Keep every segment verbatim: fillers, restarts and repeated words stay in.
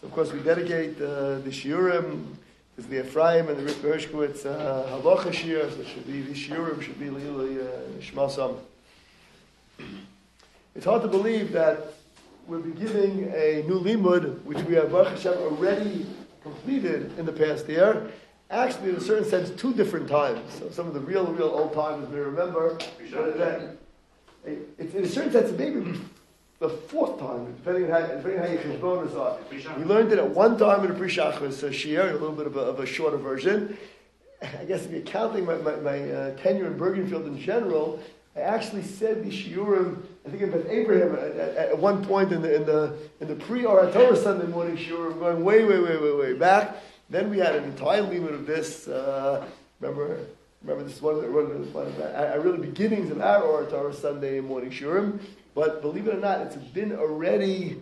So, of course, we dedicate uh, the Shiurim, is the Ephraim and the Ritva Hershkowitz uh, Halacha Shir, so it should be, the Shiurim should be Lili Shmasam. It's hard to believe that we're beginning a new limud, which we have Baruch Hashem already completed in the past year. Actually, in a certain sense, two different times. So some of the real, real old timers may remember that it's in a certain sense maybe the fourth time, depending on how, depending on how your cheshbonos are. We learned it at one time in the Pri Shachris uh, Shir, a little bit of a, of a shorter version. I guess if you're counting my, my, my uh, tenure in Bergenfield in general, I actually said the shiurim, I think in Beth Abraham, at, at, at one point in the in the in the pre-Orat Torah Sunday morning shiurim, going way, way, way, way, way back. Then we had an entire limit of this. Uh, remember, remember this is one of the, one of the, one of the uh, really beginnings of our Orat Torah Sunday morning shiurim. But believe it or not, it's been already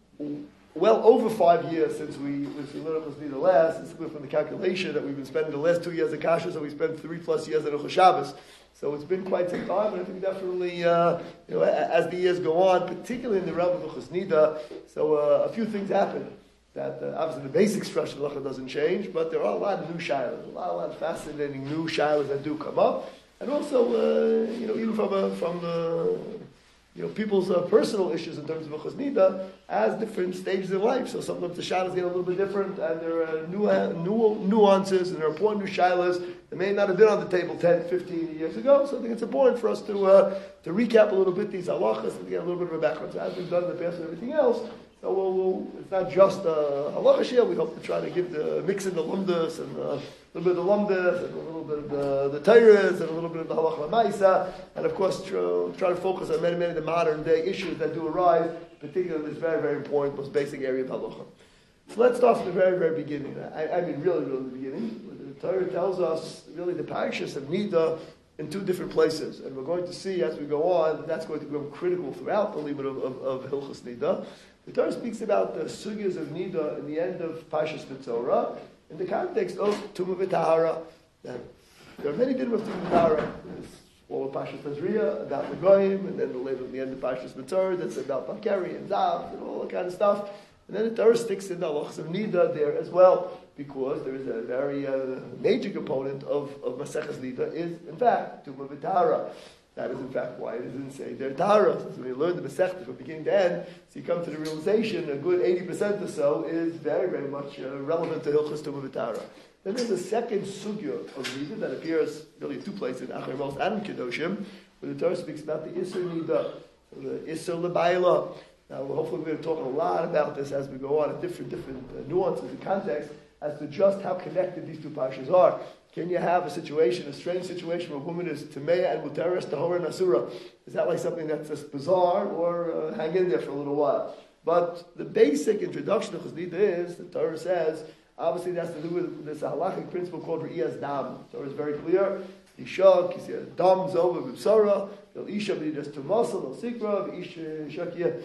well over five years since we since we learned the last. It's clear from the calculation that we've been spending the last two years at Kasha, so we spent three plus years at Rosh Shabbos. So it's been quite some time, and I think definitely, uh, you know, as the years go on, particularly in the realm of Hilchos Nida, so uh, a few things happen. That uh, obviously the basic structure of the Halacha doesn't change, but there are a lot of new shilas, a lot, a lot of fascinating new shilas that do come up, and also, uh, you know, even from a, from the you know people's uh, personal issues in terms of Hilchos Nida as different stages in life. So sometimes the shilas get a little bit different, and there are new, uh, new nuances, and there are important new shilas that may not have been on the table ten, fifteen years ago. So I think it's important for us to uh, to recap a little bit these halachas and get a little bit of a background. So as we've done in the past and everything else, so we'll, we'll, it's not just a halacha shir. We hope to try to give the mix in the lumdas and uh, a little bit of the lumdas and a little bit of the, the tayras and a little bit of the halacha ma'isa, and of course try, try to focus on many, many of the modern day issues that do arise, particularly in this very, very important, most basic area of halacha. So let's start from the very, very beginning. I, I mean, really, really the beginning. The Torah tells us really the parashas of Nida in two different places, and we're going to see as we go on that that's going to become critical throughout the limit of, of, of Hilchos Nida. The Torah speaks about the sugyas of Nida in the end of Parshas Mitzorah in the context of Tumah V'Tahara. There are many din of Tumah V'Tahara. There's all of Parshas Tazria about the Goyim, and then later in the end of Parshas Mitzorah that's about Bakeri and Zav and all that kind of stuff. And then the Torah sticks in the halachas of Nida there as well, because there is a very uh, major component of, of Maseches Nida is, in fact, Tumah V'Tahara. That is, in fact, why it doesn't say they're Tahara. So when you learn the Masechta from beginning to end, so you come to the realization a good eighty percent or so is very, very much uh, relevant to Hilchos Tumah V'Tahara. Then there's a second sugya of Nida that appears really in two places, in Acharei Mos and Kedoshim, where the Torah speaks about the Isser Nida, so the Isser L'Bayla. Now, hopefully we're going to talk a lot about this as we go on, in different, different uh, nuances and contexts, as to just how connected these two parshas are. Can you have a situation, a strange situation, where a woman is Tameya and Muteres, Tahora and Asura? Is that like something that's just bizarre, or uh, hang in there for a little while? But the basic introduction of Chesnida is, the Torah says, obviously it has to do with this halachic principle called Re'iyas Dam. The Torah is very clear. Isha, Kisya, Dam, Zova, Vipsara, El Isha, B'nidas Tumasal, El Sikra, Isha, Shakia,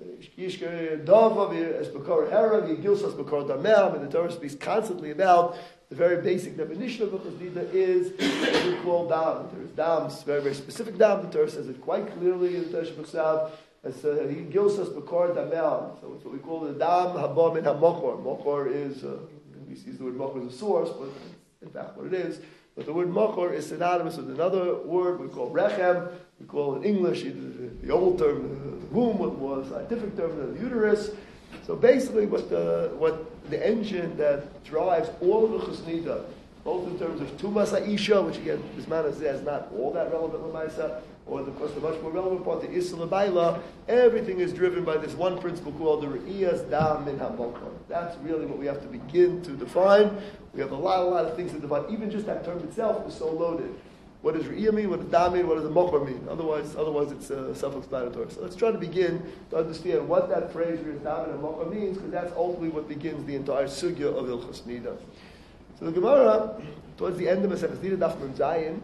Ishka, Dava, Esbakar Hera, Gilsas Bakar Damel, and the Torah speaks constantly about the very basic definition of Hilchos Nida is what we call dam. There's dams, very, very specific dam. The Torah says it quite clearly in the Torah B'Ksav. It's he gilsas b'kor damel. So it's what we call the dam haba min hamokor. Mokor is, uh, we see the word mokor as a source, but in fact what it is. But the word mokor is synonymous with another word we call rechem. We call in English either the, the old term, the womb, what was the scientific term, the uterus. So basically what the what the engine that drives all of the Hilchos Nida, both in terms of Tumas Ha'isha, which again, this man says not all that relevant L'maisa, or of course the much more relevant part, the Isra L'Bayla, everything is driven by this one principle called the Re'iyas Dam Min HaMokor. That's really what we have to begin to define. We have a lot, a lot of things to define. Even just that term itself is so loaded. What does Re'iyah mean? What does Dam mean? What does the Mokor mean? Otherwise, otherwise it's uh, self-explanatory. So let's try to begin to understand what that phrase Re'iyas Dam and Mokor means, because that's ultimately what begins the entire sugya of Hilchos Nida. So the Gemara, towards the end of Maseches Nida, Daf Mem Zayin,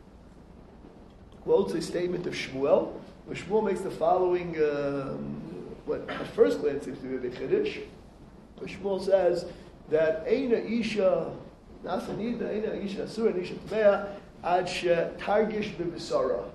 quotes a statement of Shmuel, where Shmuel makes the following, um, what at first glance seems to be a big chiddush. Where Shmuel says that Eina Isha Nasa Nida, Eina Isha Asura, Isha Tmeya, Ad She Targish B'Bisara.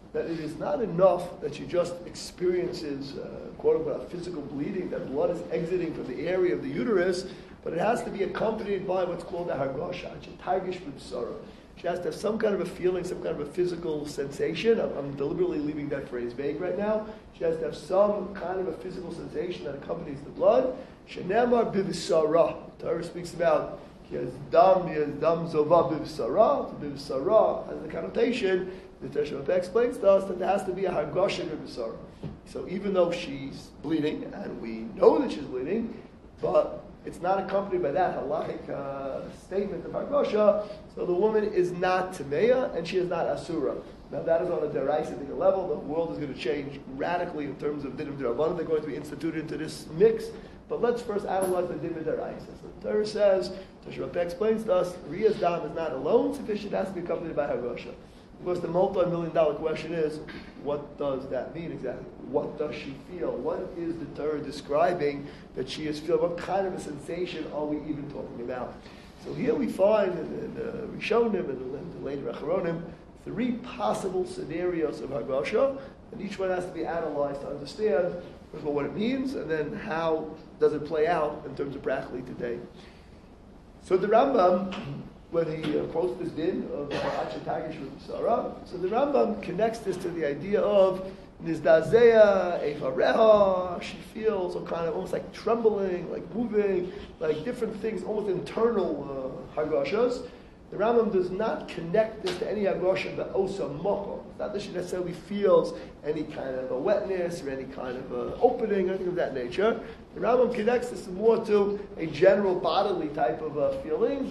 that it is not enough that she just experiences, uh, quote unquote, a physical bleeding, that blood is exiting from the area of the uterus, but it has to be accompanied by what's called a hargosha, a targish b'bsara. She has to have some kind of a feeling, some kind of a physical sensation. I'm, I'm deliberately leaving that phrase vague right now. She has to have some kind of a physical sensation that accompanies the blood. Shenemar b'v'sara. The Torah speaks about he has dam, he has dam zova b'v'sara. B'v'sara has the connotation. The Teshuvah explains to us that there has to be a hargosha b'v'sara. So even though she's bleeding, and we know that she's bleeding, but it's not accompanied by that halachic uh, statement of hargosha, so the woman is not tameya and she is not asura. Now that is on a deraisa level. The world is going to change radically in terms of din of derabanan. They're going to be instituted into this mix. But let's first analyze the din of deraisa. So the Torah says, Teshuvah explains to us, Riyas dam is not alone sufficient; it has to be accompanied by hargosha. Of course, the multi-million dollar question is, what does that mean exactly? What does she feel? What is the Torah describing that she is feeling? What kind of a sensation are we even talking about? So here we find in the Rishonim and the later Acharonim three possible scenarios of hargosha, and each one has to be analyzed to understand first of all what it means, and then how does it play out in terms of practically today. So the Rambam, when he uh, quotes this din of Acha Tagish with Sarah, so the Rambam connects this to the idea of Nizdazeya, Eifareha, she feels some kind of almost like trembling, like moving, like different things, almost internal uh, hargoshas. The Rambam does not connect this to any hargosha but osa moko. It's not that she necessarily feels any kind of a wetness or any kind of a opening or anything of that nature. The Rambam connects this more to a general bodily type of uh, feelings,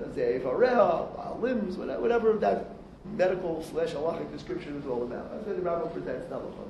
limbs, whatever, whatever that medical slash halachic description is all about. That's what the Rambam presents.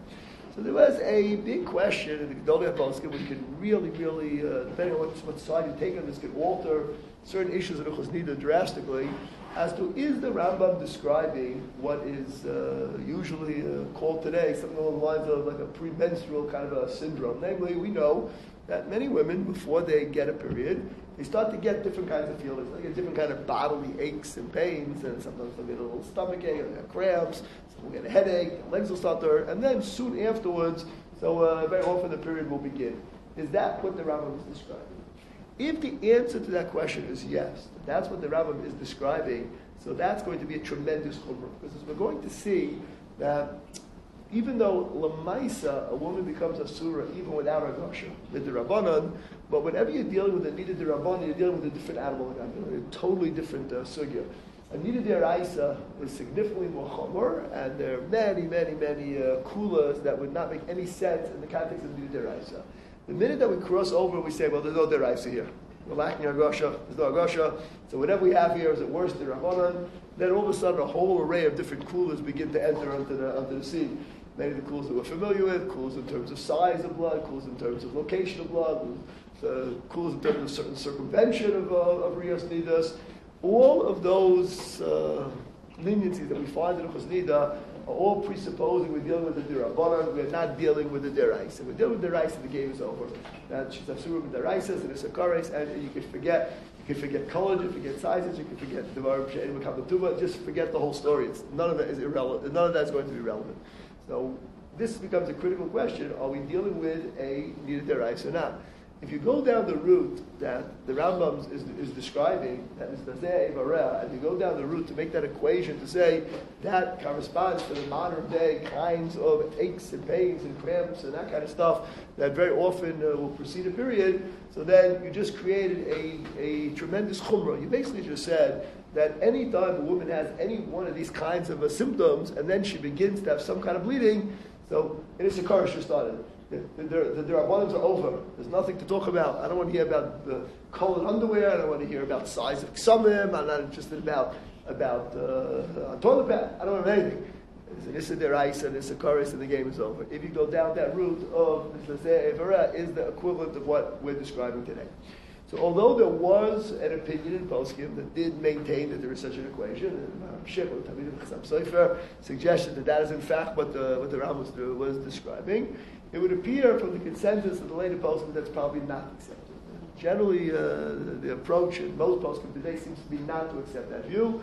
So there was a big question in the Gedolei HaPoskim, which could really, really, uh, depending on what, what side you take on this, could alter certain issues in Hilchos Nida drastically, as to is the Rambam describing what is uh, usually uh, called today something along the lines of like a premenstrual kind of a syndrome. Namely, we know that many women, before they get a period, they start to get different kinds of feelings. They get different kind of bodily aches and pains, and sometimes they'll get a little stomach ache, they'll get cramps, some will get a headache, their legs will start to hurt, and then soon afterwards, so uh, very often the period will begin. Is that what the Rambam is describing? If the answer to that question is yes, that's what the Rambam is describing, so that's going to be a tremendous chumrah. Because as we're going to see that even though Lamaisa, a woman becomes a surah even without a gosha, the Rabbanan, but whenever you're dealing with a nida de Rabbanan, you're dealing with a different animal, a totally different uh, sugya. A nida de Raisa is significantly more chomer, and there are many, many, many uh, kulas that would not make any sense in the context of nida de Raisa. The minute that we cross over, we say, well, there's no deraisa here. We're lacking agosha, there's no agosha, so whatever we have here is at worst the Rabbanan. Then all of a sudden a whole array of different kulas begin to enter onto the, onto the scene. Many of the kulas that we're familiar with, kulas in terms of size of blood, kulas in terms of location of blood, uh, kulas in terms of certain circumvention of, uh, of Riyas Nidas. All of those uh, leniencies that we find in Chos Nida are all presupposing we're dealing with the Dirabanan, we're not dealing with the Deraisa. We're dealing with the Deraisa, the game is over. That she's Asura with the Deraisas and the Sakaris, and you can forget, you can forget colors, you can forget sizes, you can forget Devar She'enim Kabatuba, just forget the whole story. It's, none of that is irrelevant, none of that is going to be relevant. So this becomes a critical question, are we dealing with a Nida Deraisa or not? If you go down the route that the Rambam is, is describing, that is the Zeh Vareh, and you go down the route to make that equation to say that corresponds to the modern day kinds of aches and pains and cramps and that kind of stuff that very often uh, will precede a period, so then you just created a, a tremendous chumrah. You basically just said that any time a woman has any one of these kinds of uh, symptoms and then she begins to have some kind of bleeding, so it is a Karish started. The, the, the Rabbanans are over. There's nothing to talk about. I don't want to hear about the colored underwear. I don't want to hear about the size of ksamim. I'm not interested about about uh, toilet pad. I don't want anything. It's an Issa Deraisa and Issa Karis, and the game is over. If you go down that route of the Zeh Evara, is the equivalent of what we're describing today. So although there was an opinion in Poskim that did maintain that there is such an equation, and Shich or Talmid Chasam Sofer suggested that that is in fact what the what the Rambam was, was describing, it would appear from the consensus of the later Poskim that's probably not accepted. Generally, uh, the, the approach in most Poskim today seems to be not to accept that view,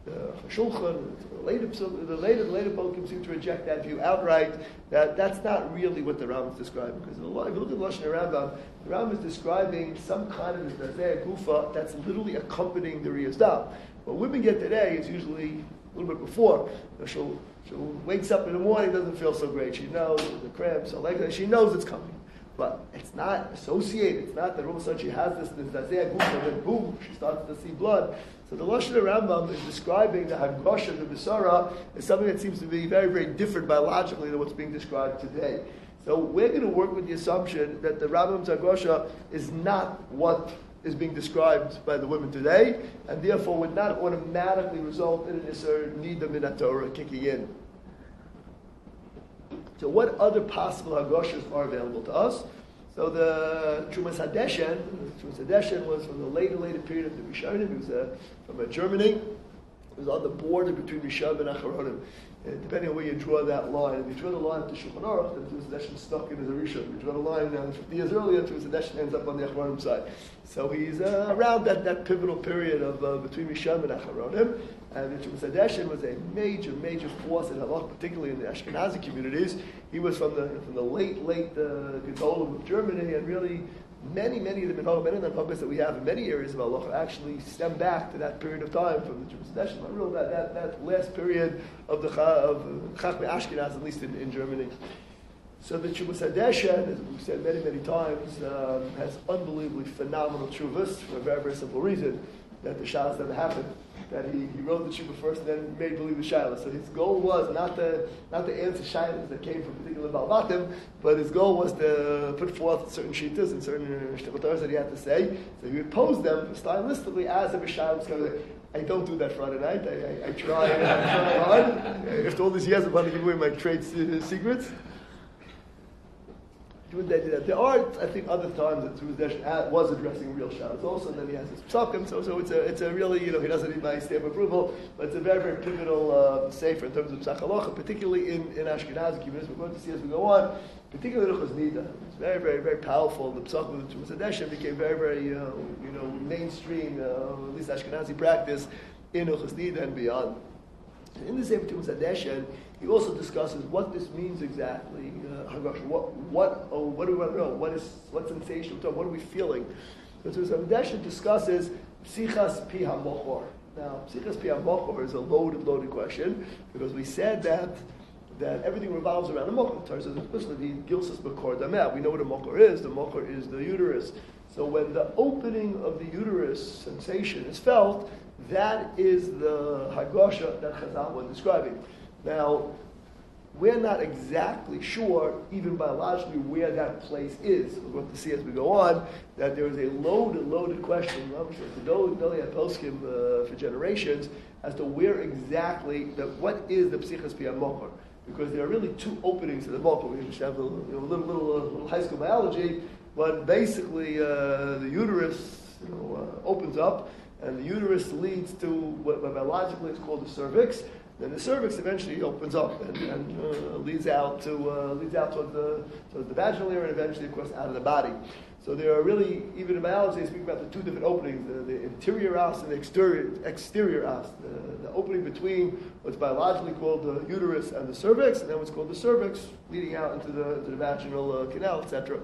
the Shulchan, the later, the later, the later Bokim seem to reject that view outright. That that's not really what the Rambam is describing. Because if you look at the Lashon Rambam, the Rambam is describing some kind of Zazeh Gufa that's literally accompanying the Riyaz Dam. What women get today is usually a little bit before. You know, she'll, she'll wakes up in the morning, doesn't feel so great. She knows the cramps, so like that. She knows it's coming. But it's not associated. It's not that all of a sudden she has this, this Zazeh Gufa, and then boom, she starts to see blood. So the Lashon Rambam is describing the Hagosha, the Besara, as something that seems to be very, very different biologically than what's being described today. So we're going to work with the assumption that the Rambam's Hagosha is not what is being described by the women today, and therefore would not automatically result in an Isser Nida Min HaTorah kicking in. So what other possible Hagoshas are available to us? So the Trumas Hadeshen, Trumas Hadeshen was from the later, later period of the Rishonim. It was uh, from uh, Germany. It was on the border between Rishon and Acharonim. Uh, depending on where you draw that line. If you draw the line to Shulchan Aruch, then Trumas Hadeshen stuck in as a Rishon. If you draw the line uh, fifty years earlier, Trumas Hadeshen ends up on the Acharonim side. So he's uh, around that, that pivotal period of uh, between Rishon and Acharonim. And Trumas Hadeshen was a major, major force in Halach, particularly in the Ashkenazi communities. He was from the from the late, late uh, Gedolim of Germany, and really many, many of the Minhag, many of the Minhagos that we have in many areas of Halach actually stem back to that period of time from the Trumas Hadeshen. But really, that, that, that last period of the of Chachmei Ashkenaz, at least in, in Germany. So the Trumas Hadeshen, as we've said many, many times, um, has unbelievably phenomenal tshuvas for a very, very simple reason, that the Shalas never happened. That he, he wrote the Tshuva first and then made believe the Shilas. So his goal was not to not to answer Shilas that came from particular Balvatim, but his goal was to put forth certain Shitas and certain Shtichotars that he had to say. So he would pose them stylistically as if a Shilas kind of like, I don't do that Friday night. I, I, I try and I try hard. After all these years, I'm going to give away my trade secrets. There are, I think, other times that Trumas Hadeshen was addressing real shadows also, and then he has his psakim, so, so it's a, it's a really, you know, he doesn't need my stamp of approval, but it's a very, very pivotal uh, sefer in terms of Psach Halacha, particularly in, in Ashkenazi communities. We're going to see as we go on, particularly Luchos Nida. It's very, very, very powerful. The psakim of the Trumas Hadeshen became very, very, uh, you know, mainstream, uh, at least Ashkenazi practice in Luchos Nida and beyond. In the Sefer Trumas Hadeshen, he also discusses what this means exactly. Uh, what what oh, what do we want to know? What is what sensation? What are we feeling? So Trumas Hadeshen discusses Psichas Pi HaMochor. Now, Psichas Pi HaMochor is a loaded, loaded question because we said that that everything revolves around the mochor. Torah says explicitly, Gilsas B'Kor Dameh. We know what a mochor is. The mochor is the uterus. So when the opening of the uterus sensation is felt, that is the Hagosha that Chazal was describing. Now, we're not exactly sure, even biologically, where that place is. We're going to see as we go on that there is a loaded, loaded question. The Gdolei HaPoskim uh, for generations as to where exactly, the, what is the Psichas Pi HaMochor? Because there are really two openings to the mochor. We just have a, you know, little, little, uh, little high school biology, but basically uh, the uterus, you know, uh, opens up, and the uterus leads to what, what biologically is called the cervix. Then the cervix eventually opens up and, and uh, leads out to uh, leads out towards the towards the vaginal area, and eventually, of course, out of the body. So there are really, even in biology, they speak about the two different openings: the, the interior os and the exterior exterior os. The, the opening between what's biologically called the uterus and the cervix, and then what's called the cervix, leading out into the into the vaginal uh, canal, et cetera.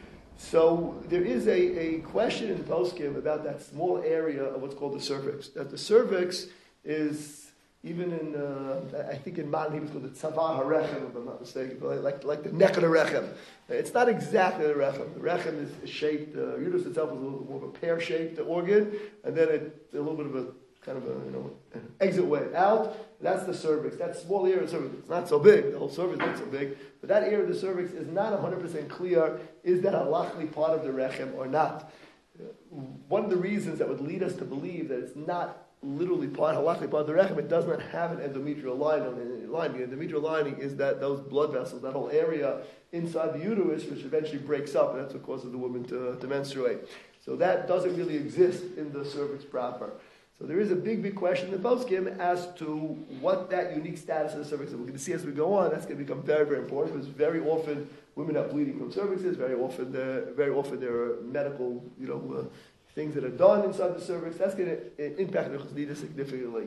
So there is a, a question in the poskim about that small area of what's called the cervix. That the cervix is, even in, uh, I think in modern Hebrew, it's called the tzavah harechem, if I'm not mistaken, but like, like the neck of the rechem. It's not exactly the rechem. The rechem is, is shaped, the uh, uterus itself is a little more of a pear-shaped organ, and then it's a little bit of a kind of a, you know, an exit way out. That's the cervix. That small area of the cervix, it's not so big. The whole cervix is not so big. But that area of the cervix is not one hundred percent clear. Is that halachically part of the rechem or not? One of the reasons that would lead us to believe that it's not literally part, halachically part of the rechem, it does not have an endometrial lining. The endometrial lining is that those blood vessels, that whole area inside the uterus, which eventually breaks up, and that's what causes the woman to, to menstruate. So that doesn't really exist in the cervix proper. So there is a big, big question in the poskim as to what that unique status of the cervix is. We're going to see as we go on. That's going to become very, very important because very often women are bleeding from cervixes. Very often, very often there are medical, you know, uh, things that are done inside the cervix. That's going to impact the Chosnida significantly.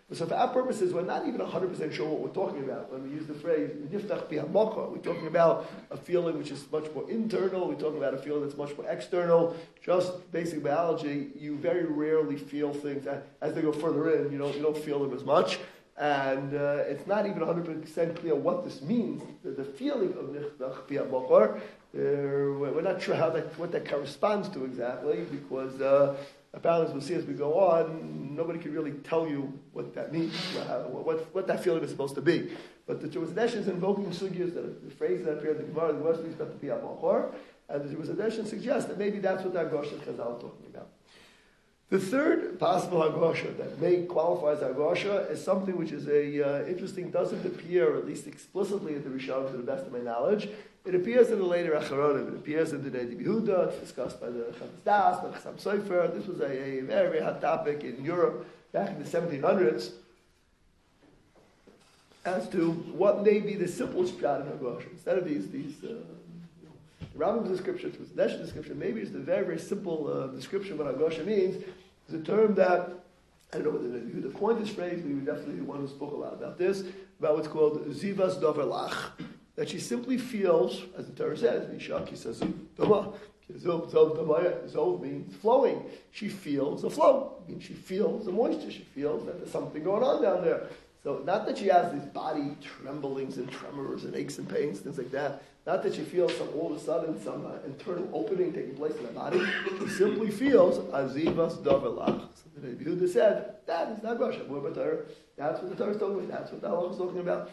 So for our purposes, we're not even one hundred percent sure what we're talking about when we use the phrase niftach bihamokar. We're talking about a feeling which is much more internal. We're talking about a feeling that's much more external. Just basic biology, you very rarely feel things as they go further in. You don't you don't feel them as much, and uh, it's not even one hundred percent clear what this means. The, the feeling of niftach bihamokar, uh, we're not sure how that what that corresponds to exactly because. Uh, Apparently, as we'll see as we go on, nobody can really tell you what that means, what, what, what that feeling is supposed to be. But the Jewish Edition is invoking sugyas, that the phrase that appears in the Gemara, the Gemara speaks about the Piyat Machor, and the Jewish Edition suggests that maybe that's what the Hagosha Chazal is talking about. The third possible Hagosha that may qualify as Hagosha is something which is a uh, interesting, doesn't appear, at least explicitly in the Rishonim, to the best of my knowledge. It appears in the later Acharonim. It appears in the Nedi Yehuda. It's discussed by the Chavis Das, by the Chassam Sofer. This was a, a very, very hot topic in Europe back in the seventeen hundreds as to what may be the simplest pshat in Hagosha. Instead of these, these uh, the Rambam's description, to the Nesh's description, maybe it's the very, very simple uh, description of what Hagosha means. It's a term that, I don't know whether Nedi Yehuda coined this phrase, but he was definitely the one who spoke a lot about this, about what's called Zivas Dover Lach. That she simply feels, as the Torah says, Zov means flowing. She feels a flow. I mean, she feels a moisture. She feels that there's something going on down there. So not that she has these body tremblings and tremors and aches and pains, things like that. Not that she feels some all of a sudden some uh, internal opening taking place in her body. She simply feels azivas davelach. So the Yehuda said, that is not Hagosha. That's what the Torah is talking about. That's what the Halacha is talking about.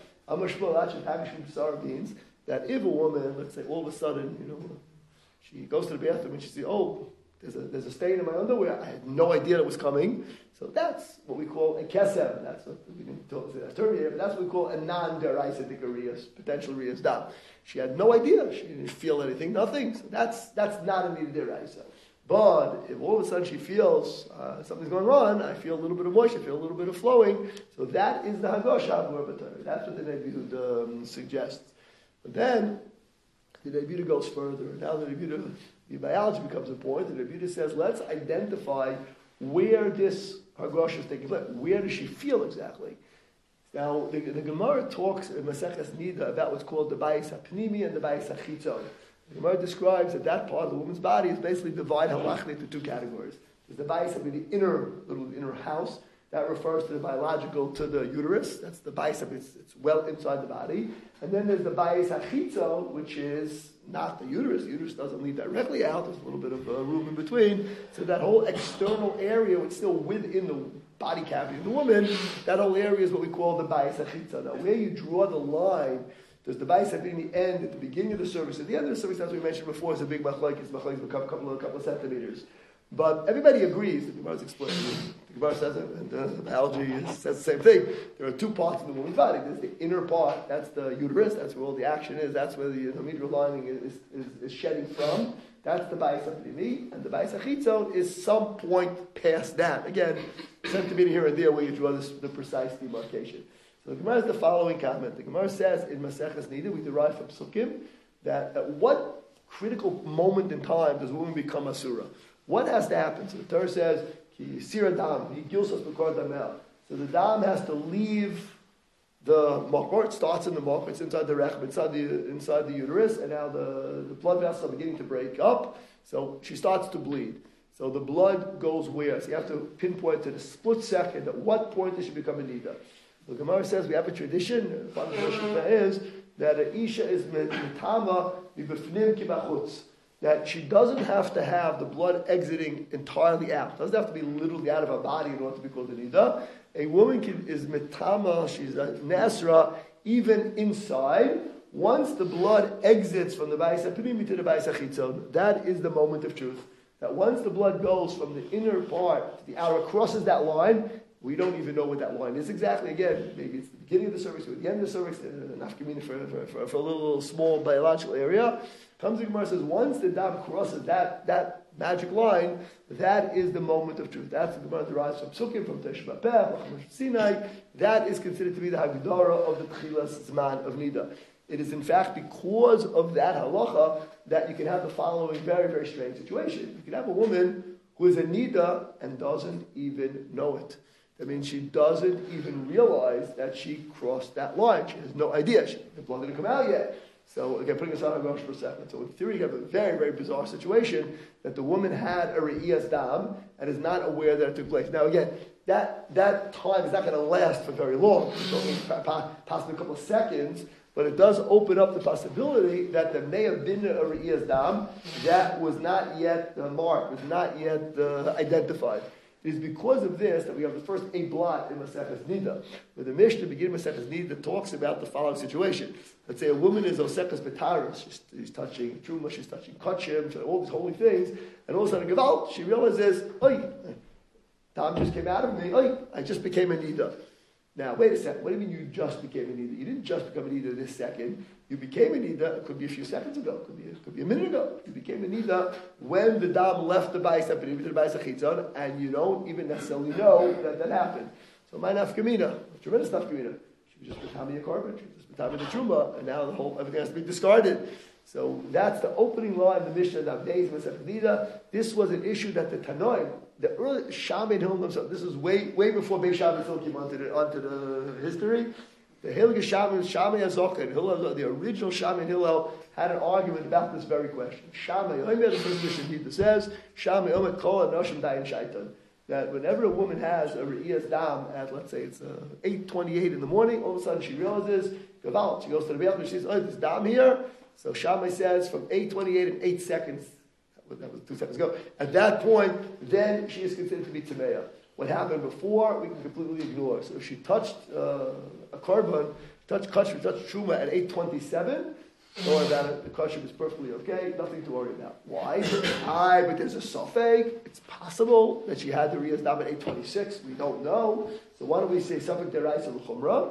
Amashmalach means that if a woman, let's say, all of a sudden, you know, she goes to the bathroom and she sees, oh, there's a there's a stain in my underwear. I had no idea it was coming. So that's what we call a kesem. That's what we didn't talk about that term here, but that's what we call a non-deraisa riyas, potential riyas dam. She had no idea. She didn't feel anything, nothing. So that's that's not a deraisa. But if all of a sudden she feels uh, something's going on, I feel a little bit of moisture, I feel a little bit of flowing. So that is the Hagosha Amur B'Torah. That's what the Nedi Yehuda um, suggests. But then the Nedi Yehuda goes further. Now the Nedi Yehuda, the biology becomes important. The Nedi Yehuda says, let's identify where this Hagosha is taking place. Where does she feel exactly? Now the, the Gemara talks in Maseches Nida about what's called the Bayis HaPnimi and the Bayis HaChitzon. The Gemara describes that that part of the woman's body is basically divided halachically into two categories. There's the bayis, the inner little inner house that refers to the biological, to the uterus. That's the bayis, it's, it's well inside the body. And then there's the bayis hachitzo, which is not the uterus. The uterus doesn't lead directly out. There's a little bit of uh, room in between. So that whole external area, which is still within the body cavity of the woman, that whole area is what we call the bayis hachitzo. Now, where you draw the line. There's the bayis in the end, at the beginning of the service. At the end of the service, as we mentioned before, is a big machlokes. It's machlokes a couple, couple, couple of centimeters. But everybody agrees. The Gemara is explaining. The Gemara says it, and uh, the biology says the same thing. There are two parts of the woman's body. There's the inner part. That's the uterus. That's where all the action is. That's where the endometrial lining is, is, is shedding from. That's the bayis hapnimi. And the bayis hachitzon is some point past that. Again, centimeter here and there where you draw this, the precise demarcation. So the Gemara has the following comment. The Gemara says in Maseches Nida, we derive from Sukkim, that at what critical moment in time does a woman become asura? What has to happen? So the Torah says, Ki sira dam, he gills us b'kor damel. So the dam has to leave the makor. It starts in the makor. It's inside the rechem, inside the inside the uterus, and now the, the blood vessels are beginning to break up. So she starts to bleed. So the blood goes where? So you have to pinpoint to the split second. At what point does she become a nida? The Gemara says we have a tradition, part of the tradition is that a isha is mitama b'befnim kibachutz. That she doesn't have to have the blood exiting entirely out. It doesn't have to be literally out of her body in order to be called a nida. A woman can, is mitama, she's a nasra, even inside. Once the blood exits from the bayis hapnimi to the bayis hachitzon, that is the moment of truth. That once the blood goes from the inner part to the outer, crosses that line, we don't even know what that line is exactly. Again, maybe it's the beginning of the cervix or the end of the cervix, an nafkamina for, for, for, for a little, little small biological area. Comes the Gemara says, once the dam crosses that, that magic line, that is the moment of truth. That's the Gemara derives from Sukkim, from Teshuvah Peh, from Sinai. That is considered to be the Hagdara of the Tchilas Zman of Nida. It is in fact because of that halacha that you can have the following very, very strange situation. You can have a woman who is a nida and doesn't even know it. That means she doesn't even realize that she crossed that line. She has no idea. She, the blood didn't come out yet. So again, putting aside Haggash for a second. So in theory, you have a very, very bizarre situation that the woman had a re'iyas dam and is not aware that it took place. Now again, that that time is not going to last for very long. It's only possibly a couple of seconds, but it does open up the possibility that there may have been a re'iyas dam that was not yet uh, marked, was not yet uh, identified. It is because of this that we have the first eight blot in Maseches Nida, where the Mishnah beginning Maseches Nida talks about the following situation. Let's say a woman is Osekas Betaris, she's, she's touching Truma, she's touching Kachim, all these holy things, and all of a sudden, Gevalt, she realizes, Oy, Tom just came out of me, Oy, I just became a Nida. Now, wait a second, what do you mean you just became a Nida? You didn't just become a Nida this second. You became a Nida, it could be a few seconds ago, it could be, it could be a minute ago. You became a Nida when the Dam left the Bais HaPnim to the Bais HaChitzon, and you don't even necessarily know that that happened. So my nafkamina, tremendous nafkamina. She was just Betami a carbon, she was just Betami the Truma, and now the whole, everything has to be discarded. So that's the opening line of the Mishnah of Days Masech Nida. This was an issue that the Tanoim, the early Shammai and Hillel themselves, this was way way before Beis Shammai and Hillel came onto the, onto the history. The Hilgah Shammai, Shammai Azokah, and Hillel, the original Shammai and Hillel had an argument about this very question. Shammai, Omer, the first Mishnah Nida says, Shammai Omer Kol Anoshim Dayan Shaitan. That whenever a woman has a re'iyas dam at, let's say it's uh, eight twenty-eight in the morning, all of a sudden she realizes, Gaval, she goes to the Beit, she says, oh, there's dam here. So Shammai says from eight twenty-eight and eight seconds, that was two seconds ago, at that point, then she is considered to be Tameya. What happened before, we can completely ignore. So if she touched uh, a carbon, touched kasher, touched truma at eight twenty-seven, don't worry about it, the kasher is perfectly okay, nothing to worry about. Why? Aye, but there's a safek. It's possible that she had the re'iyas dam at eight twenty-six, we don't know. So why don't we say safek deraisa l'chumra?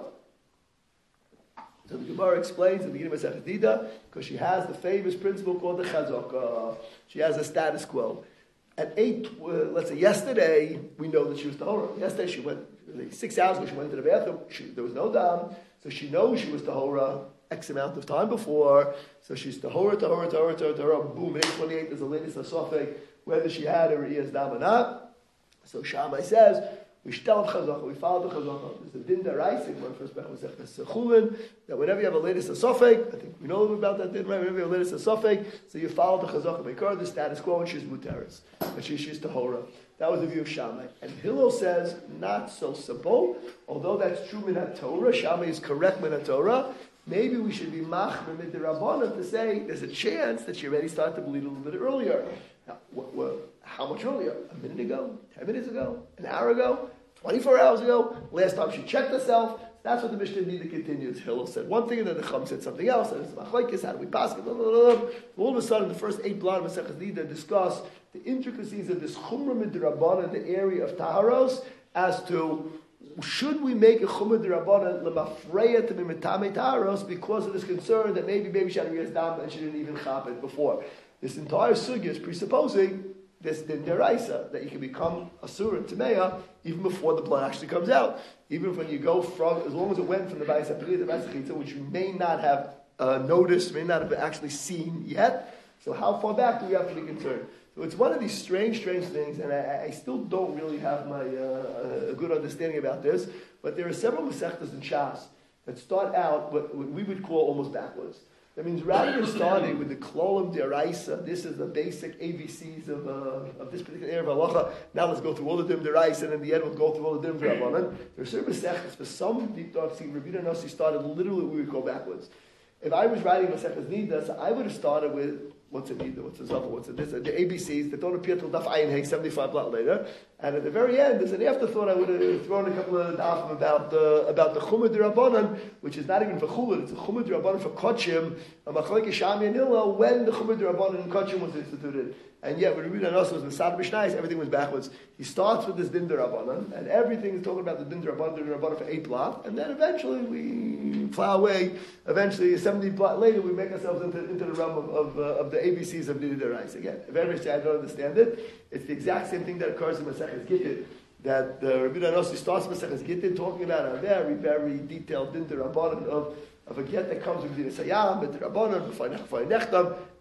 So the Gemara explains at the beginning of Masechet Nida, because she has the famous principle called the chazakah. She has a status quo. At eight, uh, let's say yesterday, we know that she was tahora. Yesterday she went, six hours ago she went to the bathroom, she, there was no dam, so she knows she was tahora X amount of time before, so she's tahora, tahora, tahora, tahora, tahora, boom, at eight twenty-eight there's a latest asofek, whether she had a re'iyas dam or not. So Shammai says, we shtel chazakah, we follow the chazakah. There's a din deraisa, one first back was Sechulin, that whenever you have a latest asofek, I think we know about that din, right? Whenever you have a latest asofek, so you follow the chazakah, make her the status quo, and she's muteris, but she, she's tahora. That was the view of Shammai. And Hillel says, not so simple, although that's true minat Torah, Shammai is correct minat Torah, maybe we should be machmir mid Rabbanan to say there's a chance that she already started to bleed a little bit earlier. Now, what, what, how much earlier? A minute ago? Ten minutes ago? An hour ago? twenty-four hours ago? Last time she checked herself? That's what the Mishnah Nida continues. Hillel said one thing and then the Chum said something else. And it's machlokes, how do we pass it? All of a sudden, the first eight blot of Masechet Nida discuss the intricacies of this chumrah midrabanan in the area of taharos as to should we make a chumrah midrabanan lemafreya to be metame taharos because of this concern that maybe maybe she had a re'iyas dam and she didn't even chap it before. This entire sugya is presupposing this din deraisa, that you can become asur and tameya even before the blood actually comes out. Even when you go from, as long as it went from the Bais HaPnim to the Bais HaChitzon, which you may not have uh, noticed, may not have actually seen yet. So how far back do we have to be concerned? So it's one of these strange, strange things, and I, I still don't really have my uh, a good understanding about this, but there are several Masechtas in Shas that start out what, what we would call almost backwards. That means rather than starting with the klolim deraisa, this is the basic A B Cs of, uh, of this particular area of halacha. Now let's go through all the dim deraisa, and in the end we'll go through all the dim derabanan. There are certain Masechtas, for some deep dark see, Rabbi Nasi started literally we would go backwards. If I was writing Masechtas Nidas, I would have started with what's a Nida, what's a Zafa, what's a this, the A B Cs that don't appear till Daf Ayin Hey, seventy-five blot later. And at the very end, as an afterthought, I would have thrown a couple of dafim about the about the Chumah D'Rabbanan, which is not even for Chulin, it's a Chumah D'Rabbanan for Kotchim, a Machlokes Shammai and Hillel, when the Chumah D'Rabbanan in Kotchim was instituted. And yet, when we read on us was Masad Mishnais, everything was backwards. He starts with this Din D'Rabbanan, and everything is talking about the Din D'Rabbanan, Din D'Rabbanan for eight blot, and then eventually we plow away. Eventually, seventy blot later, we make ourselves into, into the realm of, of, uh, of the A B Cs of Nida D'Oraisa. Again, if everybody says I don't understand it, it's the exact same thing that occurs in Maseches Gittin. That uh, Rabbi Nossi starts Maseches Gittin talking about a very, very detailed Din D'Rabbanan of of a get that comes with the Sayam, but the Rabbanon,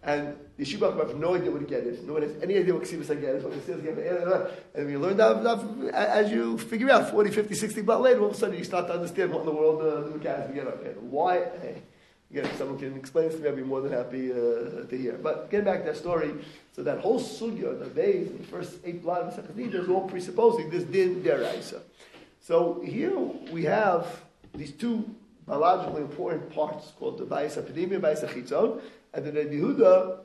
And the Yeshiva have no idea what a get is. No one has any idea what Ksibas a get is. What it says, and when you learn that, that, as you figure out forty, fifty, sixty blot later, all of a sudden you start to understand what in the world uh, the mechanics of get are. Why? Hey, again, if someone can explain this to me, I'd be more than happy uh, to hear. But getting back to that story, so that whole sugya, the days, the first eight blot of Masechet Nida is all presupposing this din deraisa. So here we have these two biologically important parts called the Bayis HaPnimi and Bayis HaChitzon, and the Rebbe Yehuda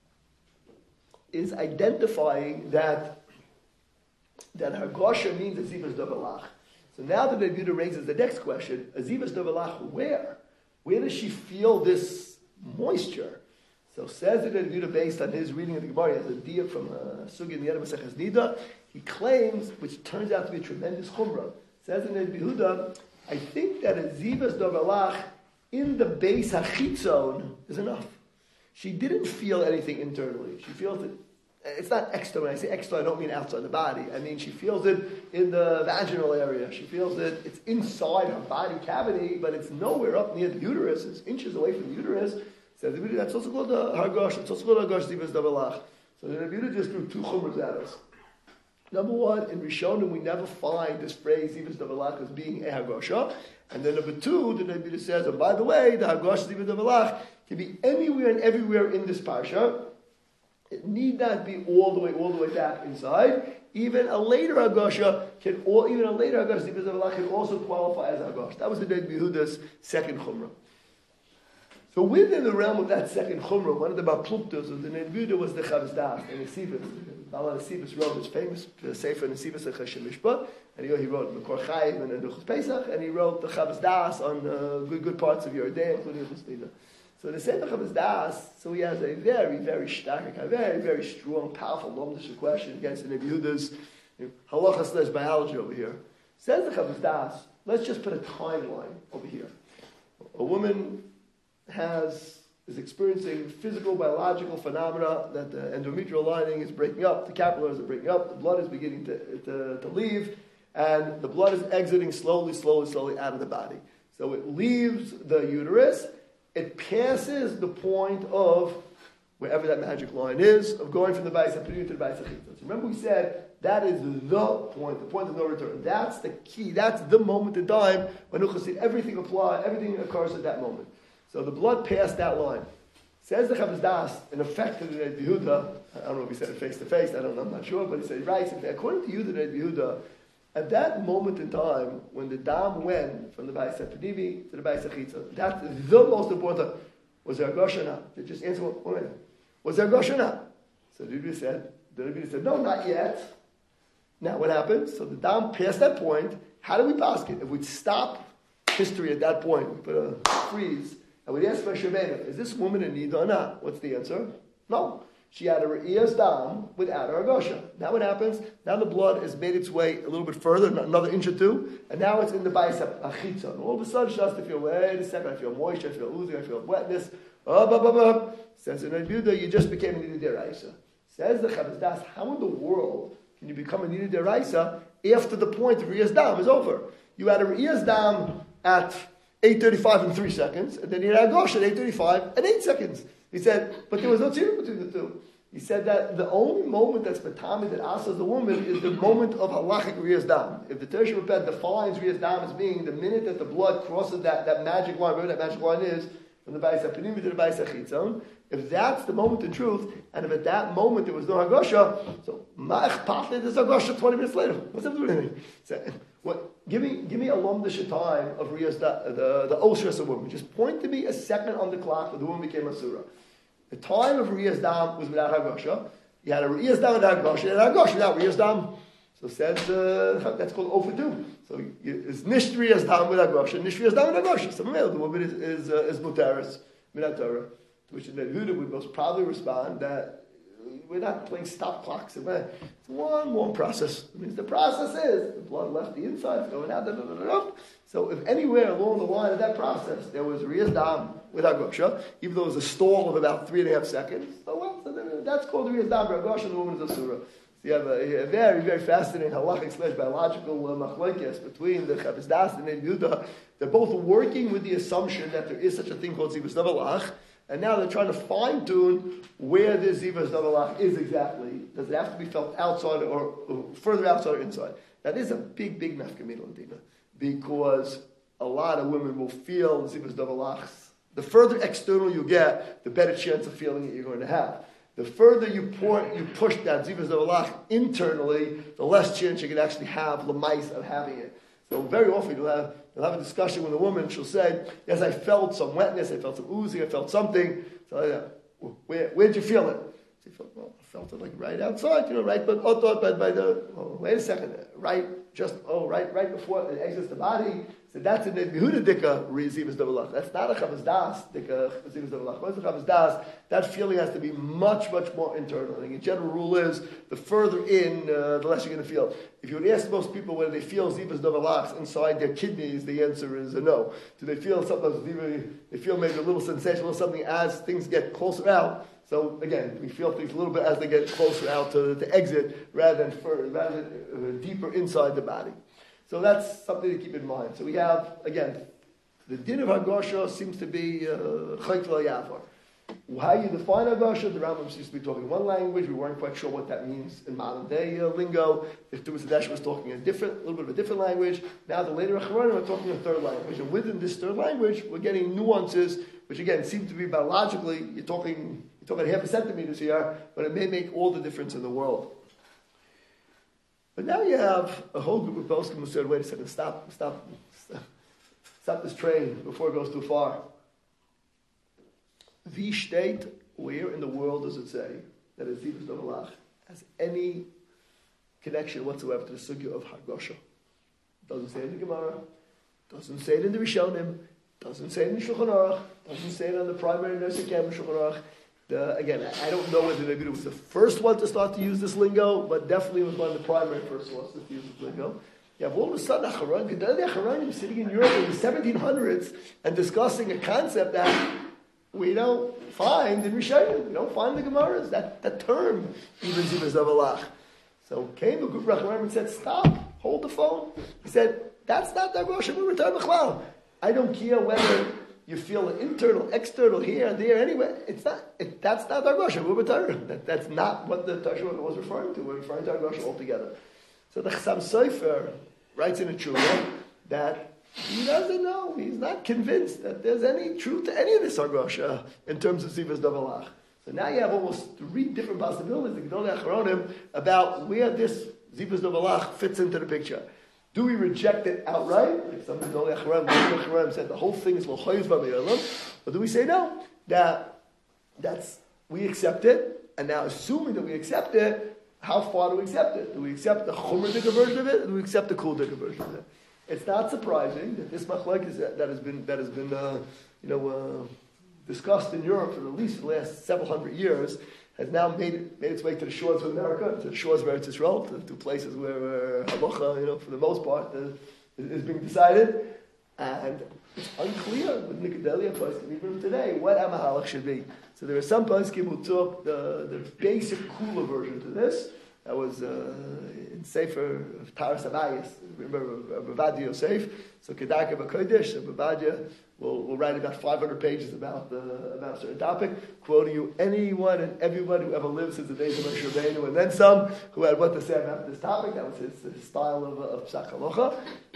is identifying that that Hargosha means Azivas Dovalach. So now the Rebbe Yehuda raises the next question: Azivas Dovalach, where? Where does she feel this moisture? So says the Rebbe Yehuda, based on his reading of the Gemara, as a diak from a sugi in the end of Maseches Nida, he claims, which turns out to be a tremendous chumrah. Says in Rebbe Yehuda, I think that Azivas Dovalach in the Beis HaChitzon is enough. She didn't feel anything internally. She feels it. It's not external. When I say external, I don't mean outside the body. I mean she feels it in the vaginal area. She feels it. It's inside her body cavity, but it's nowhere up near the uterus. It's inches away from the uterus. So that's also called the Hargosh. It's also called Hargosh Zivas Davalach. So the Rebbe just drew two chumras at us. Number one, in Rishonim, we never find this phrase Zivas Davalach as being a Hargosha. And then number two, the Rebbe says, and by the way, the Hargosh Zivas Davalach can be anywhere and everywhere in this parsha. It need not be all the way, all the way back inside. Even a later Hargosha can, or even a later Hargosh Zivas Davalach can also qualify as Hargosh. That was the Rebbe Yehuda's second chumrah. So within the realm of that second chumrah, one of the Bapluptas of the Rebbe Yehuda was the Chavis Das and Nesivas. Bala Nesivas wrote his famous uh, Sefer Nesivas Cheshem Mishpah, and he, he wrote Mekor Chaim and Duchas Pesach, and he wrote the Chavis Das on uh, good good parts of your day, including Chus. So the Sefer Chavis Das, so he has a very, very stark, a very, very strong, powerful, lomdish question against the Rebbe Yehuda's you know, halacha slash biology over here. Says the Chavis Das, let's just put a timeline over here. A woman has is experiencing physical, biological phenomena that the endometrial lining is breaking up, the capillaries are breaking up, the blood is beginning to, to, to leave, and the blood is exiting slowly, slowly, slowly out of the body. So it leaves the uterus, it passes the point of wherever that magic line is, of going from the Bayis HaPnimi to the Bayis HaChitzon. So remember we said that is the point, the point of no return. That's the key, that's the moment in time when Uchas everything applies, everything occurs at that moment. So the blood passed that line. Says the Chavis Das, in effect to the Rebbe Yehuda, I don't know if he said it face to face, I don't know, I'm not sure, but he said, right, according to you, the Rebbe Yehuda, at that moment in time, when the dam went from the Bayis HaPnimi to the Bayis HaChitzon, that's the most important. Was there a Gosh or not? They just answer one minute. Was there a Gosh or not? So the Rebbe said, the Rebbe said, no, not yet. Now what happened? So the dam passed that point. How do we pass it? If we stop history at that point, we put a freeze, and we ask Moshe Rabbeinu, is this woman in need or not? What's the answer? No. She had her ears down without her agosha. Now what happens? Now the blood has made its way a little bit further, another inch or two, and now it's in the Bayis HaChitzon. All of a sudden she starts to feel, wait a second, I feel moisture, I feel oozing, I feel wetness. Up, up, up, up. Says the Rebbe Yehuda, you just became a Nida Deraisa. Says the Chavis Das, how in the world can you become a Nida Deraisa after the point of Riyaz Dam is over? You had a Riyaz Dam at eight thirty-five in three seconds, and then he had Agosh at eight thirty-five and eight seconds. He said, but there was no tzira between the two. He said that the only moment that's Matami that asks the woman is the moment of halachic Riyaz Dam. If the Tereshah Rebbe defines Riyaz Dam as being the minute that the blood crosses that, that magic line, wherever that magic line is, from the Bayis HaPnimi to the Bayis HaChitzon, if that's the moment in truth, and if at that moment there was no Hagosha, so Ma'ach Patlet is Hagosha twenty minutes later. What's that doing anything? So, what, give me give me a lomdish time of Riyaz Dam, the, the Oshrus of woman. Just point to me a second on the clock where the woman became a surah. The time of Riyaz Dam was without Hagosha. You had a Riyaz Dam without Hagosha, you had a Hagosha without Riyaz Dam. So said, uh, that's called Ofaду. So it's Nish Riyaz Dam without Hagosha, Nish Riyaz Dam without Hagosha. So the woman is, is, uh, is Mutaris, Minat Torah. To which the Yehuda would most probably respond that we're not playing stop clocks. It's one long process. It means the process is the blood left the inside, it's going out. Da, da, da, da. So if anywhere along the line of that process there was Riyaz Dam with Hagosha, even though it was a stall of about three and a half seconds, so what? So that's called Riyaz Dam Hagosha. The woman is a surah. So you have a, a very, very fascinating halachic slash biological uh, machlokes between the Chavis Das and the Yehuda. They're both working with the assumption that there is such a thing called Zivus Davalach. And now they're trying to fine-tune where this Zivas Davalach is exactly. Does it have to be felt outside or, or further outside or inside? That is a big, big nafkamina ladina, because a lot of women will feel Zivas Davalachs. The further external you get, the better chance of feeling it you're going to have. The further you pour, you push that Zivas Davalach internally, the less chance you can actually have lamais of having it. So very often you'll have, you'll have a discussion with a woman, she'll say, yes, I felt some wetness, I felt some oozing, I felt something. So yeah, where, where'd you feel it? She felt, well, I felt it like right outside, you know, right, but oh, thought by, by the, oh, wait a second, right, just, oh, right, right before it exits the body. So that's in the Yehuda Dika Zivas Davalach. That's not a Chavas Das Dika Zivas Davalach. What's the Chavas Das? That feeling has to be much, much more internal. I think the general rule is the further in, uh, the less you're going to feel. If you would ask most people whether they feel Zivas Davalach inside their kidneys, the answer is a no. Do they feel something? They feel maybe a little sensation, a little something as things get closer out. So again, we feel things a little bit as they get closer out to the exit, rather than further, rather than uh, deeper inside the body. So that's something to keep in mind. So we have, again, the din of Hagosha seems to be Chayt V'Lo Yavar. How you define Hagosha, the Rambam seems to be talking one language. We weren't quite sure what that means in modern day uh, lingo. If Tumas Hadesh was talking a different, a little bit of a different language. Now the later Acharonim are talking a third language. And within this third language, we're getting nuances, which again seem to be biologically, you're talking, you're talking half a centimeters here, but it may make all the difference in the world. But now you have a whole group of poskim who said, wait a second, stop, stop, stop, stop this train before it goes too far. The state, where in the world does it say that a Zivas Davalach has any connection whatsoever to the sugya of Hagosha? Doesn't say it in the Gemara, doesn't say it in the Rishonim, doesn't say it in the Shulchan Aruch, doesn't say it on the primary Nesek Yem Shulchan Aruch. The, again, I don't know whether the Agudah was the first one to start to use this lingo, but definitely was one of the primary first ones to use this lingo. You have all of a sudden Acharon, Gedolei Acharonim sitting in Europe in the seventeen hundreds and discussing a concept that we don't find in Rishonim. We don't find in the Gemaras. That, that term, even Zivas Davalach. So came a group of Acharonim and said, stop, hold the phone. He said, that's not the Rosh Hashanah. I don't care whether you feel internal, external, here and there, anyway. It's not. It, that's not Hagosha. That, that's not what the Tashma was referring to. We're referring to Hagosha altogether. So the Chassam Sofer writes in a tshuva that he doesn't know. He's not convinced that there's any truth to any of this Hagosha in terms of Zivas Davalach. So now you have almost three different possibilities, the Gedolei Acharonim, about where this Zivas Davalach fits into the picture. Do we reject it outright? Like some Gedolei Acharonim said, the whole thing is lo choyz v'me'olam. Or do we say no? That that's we accept it, and now assuming that we accept it, how far do we accept it? Do we accept the Chomer Dika version of it, or do we accept the Kul Dika version of it? It's not surprising that this machlek is that has been that has been uh, you know uh, discussed in Europe for at least the last several hundred years, has now made it, made its way to the shores of America, to the shores of Eretz Yisrael, to, to places where uh, halacha, you know, for the most part, uh, is being decided. And it's unclear with Nicodelia poskim, even today, what a mahalach should be. So there are some poskim who took the, the basic Kula version to this. That was uh, in Sefer of Taras Abayis. Remember Bavadia Yosef? So Kedarka B'Kodesh, so Bavadia will will write about five hundred pages about the about a certain topic, quoting you anyone and everyone who ever lived since the days of Moshe Rabbeinu, and then some who had what to say about this topic. That was his, his style of, of Psak Halacha.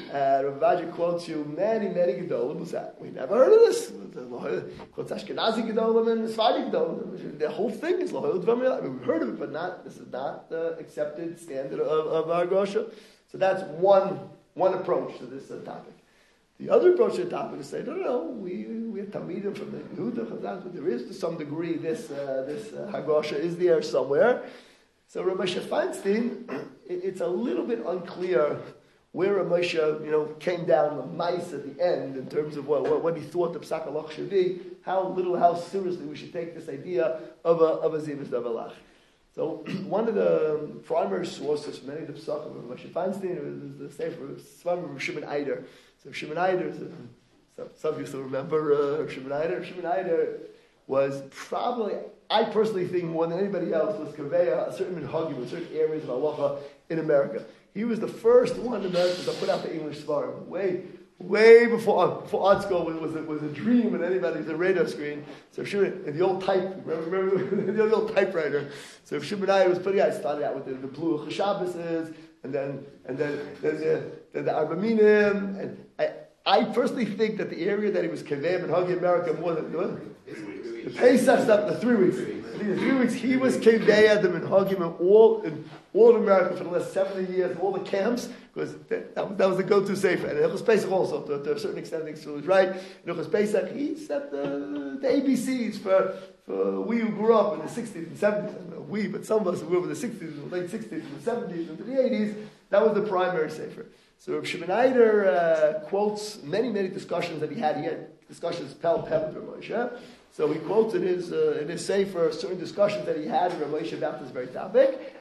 And Bavadia quotes you many, many Gedolim who said, we never heard of this. Quotes Ashkenazi Gedolim and Sfadi Gedolim. The whole thing is Lohel Dvamil. I mean, we've heard of it, but not this is not the accepted standard of, of our Gosha. So that's one one approach to this uh, topic. The other approach to the topic is say, no, no, no, we we have Talmidim from the Yehuda Chazal, but there is to some degree this uh, this uh, Hagosha is there somewhere. So Rabbi Moshe Feinstein, it, it's a little bit unclear where Rabbi Moshe, you know, came down the mice at the end in terms of what what, what he thought the Psak Halach should be, how little, how seriously we should take this idea of a of a Zivas Davalach. So one of the primary sources for many of the Psakim of Rabbi Moshe Feinstein is the Sefer Svam of Shimon Eider. So Shimon Eider, some, some of you still remember uh, Shimon Eider. Shimon Eider was probably, I personally think more than anybody else, was Kaveya, a certain minhagim in certain areas of halacha in America. He was the first one in America to put out the English Svarim. Way, way before before art school was a, was a dream and anybody's a radar screen. So Shimon, in the old type, remember, remember the old typewriter. So if Shimon I was putting, I started out with the, the blue Chashabbases, and then and then then the, then the Arba Minim, and I I personally think that the area that he was Kaveh and Hagi America more than what? The Pesach stuff, the three weeks. I think the three weeks he was Kaveh them and Hagi in all in all of America for the last seventy years, all the camps, because that, that, was, that was the go-to sefer. And Hilchos Pesach also, to, to a certain extent, I think Sul is right. In Hilchos Pesach, he set the, the A B Cs for, for we who grew up in the sixties and seventies. I don't know we, but some of us who grew up in the sixties, and the late sixties, and the seventies, and the eighties, that was the primary sefer. So Rav Shimon Eider uh, quotes many, many discussions that he had. He had discussions Pel Pel with Rav Moshe. So he quotes in his uh, in his sefer certain discussions that he had with Rav Moshe about this very topic.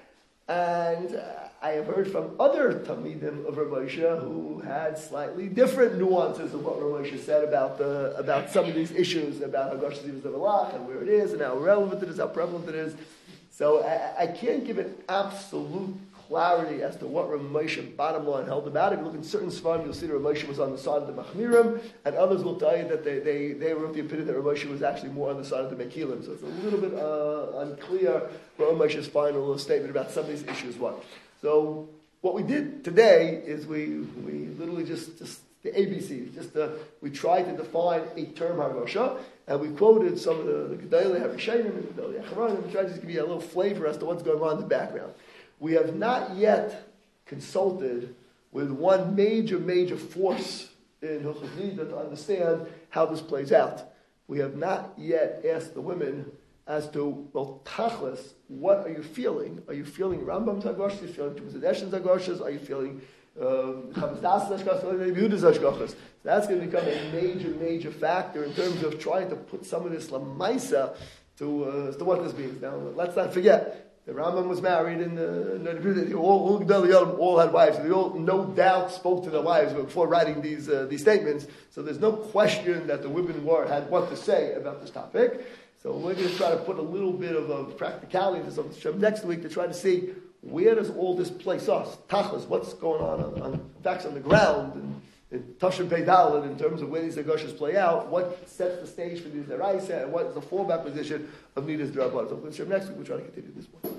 And uh, I have heard from other Talmidim of Rav Moshe who had slightly different nuances of what Rav Moshe said about the about some of these issues about Haggash Zivas of Allah and where it is and how relevant it is, how prevalent it is. So I, I can't give an absolute clarity as to what Rav Moshe bottom line held about it. If you look in certain Sfarim, you'll see that Rav Moshe was on the side of the Machmirim, and others will tell you that they, they, they were of the opinion that Rav Moshe was actually more on the side of the Mekilim. So it's a little bit uh, unclear Rav Moshe's final statement about some of these issues. What? So what we did today is we we literally just, just the A B Cs, just uh, we tried to define a term Harosha, and we quoted some of the Gedolei Harishonim and the Gedolei Acharonim, and tried to just give you a little flavor as to what's going on in the background. We have not yet consulted with one major, major force in Hilchos Nida to understand how this plays out. We have not yet asked the women as to, well, tachlis, what are you feeling? Are you feeling Rambam's Hagashas? Are you feeling Tumas Hadesh's Hagashas? Are you feeling Chavis Das Hagashas? Are you feeling Yehuda's Hagashas? That's going to become a major, major factor in terms of trying to put some of this lamaisa to, uh, to what this means. Now, let's not forget, the Rambam was married, and the, all, all, all had wives. So they all, no doubt, spoke to their wives before writing these uh, these statements. So there's no question that the women were had what to say about this topic. So we're going to try to put a little bit of a practicality into something next week to try to see where does all this place us? Tachlis, what's going on on, on facts on the ground and in Tashim Pei Dalet in terms of where these Hagashas play out, what sets the stage for these Deraisa, and what is the fallback position of Nidas D'Rabbanan. So next week we'll try to continue this one.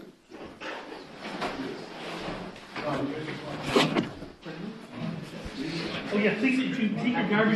Oh yeah, please, if you take your garbage